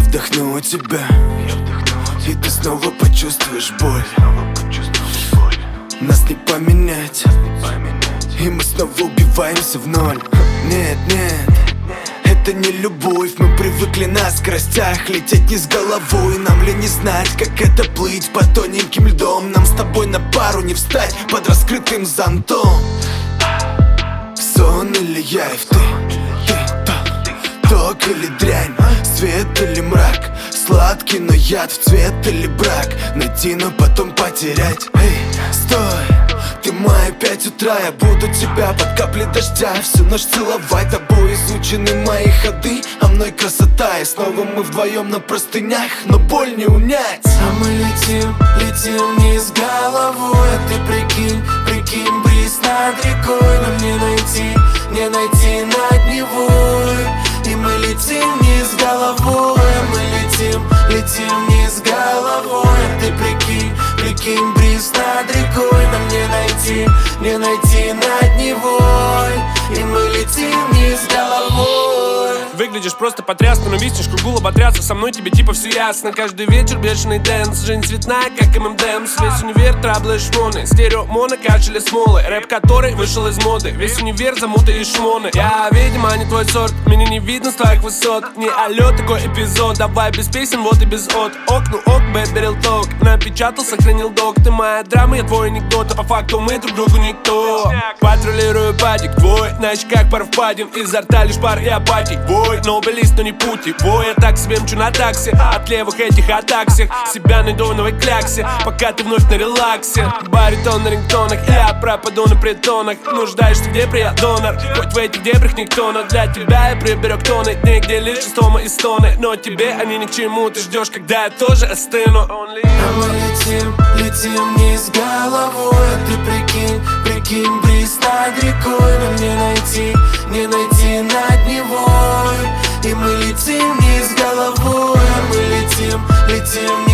вдохну тебя, и ты снова почувствуешь боль. Нас не поменять, и мы снова убиваемся в ноль. Нет, нет, это не любовь. Мы привыкли на скоростях лететь вниз головой. Нам ли не знать, как это плыть по тоненьким льдом? Нам с тобой на пару не встать под раскрытым зонтом. Сон или явь, ты ток или дрянь, свет или мрак, сладкий, но яд в цвет или брак. Найти, но потом потерять. Эй, стой, ты моя 5 утра. Я буду тебя под капли дождя всю ночь целовать. Тобой изучены мои ходы, а мной красота. И снова мы вдвоем на простынях, но боль не унять. А мы летим, летим вниз головой. А ты прикинь, прикинь, бриз над рекой. Нам не найти над Невой. И мы летим вниз головой. Мы летим, летим вниз головой. А ты прикинь, прикинь, бриз над рекой. Нам не найти над Невой. И мы летим вниз головой. Выглядишь просто потрясно, но виснешь кругу оботряться. Со мной тебе типа все ясно. Каждый вечер бешеный дэнс. Жизнь цветная, как ММДМС. Весь универ траблы и шмоны. Стерео, моно, кашель и смолы. Рэп, который вышел из моды. Весь универ замуты и шмоны. Я, видимо, не твой сорт. Меня не видно с твоих высот. Не алло, такой эпизод. Давай без песен, вот и без от. Ок, ну ок, бэберил ток. Напечатал, сохранил док. Ты моя драма, я твой анекдот. А по факту мы друг другу никто. Патрулирую падик твой. На щеках пар впадин. Изо рта лишь пар и апатий. Нобелист, но не пути. Я так себе мчу на такси. От левых этих атак всех. Себя найду в новой кляксе, пока ты вновь на релаксе. Баритон на рингтонах, я пропаду на притонах. Нуждаешься, где прият донор. Хоть в этих дебрях никто, но для тебя я приберег тоны. Дни, где лишь стома и стоны. Но тебе они ни к чему, ты ждешь, когда я тоже остыну. А мы летим, летим вниз головой. А ты прикинь, прикинь, бриз над рекой. Нам не найти над Невой. И мы летим вниз головой. А мы летим, летим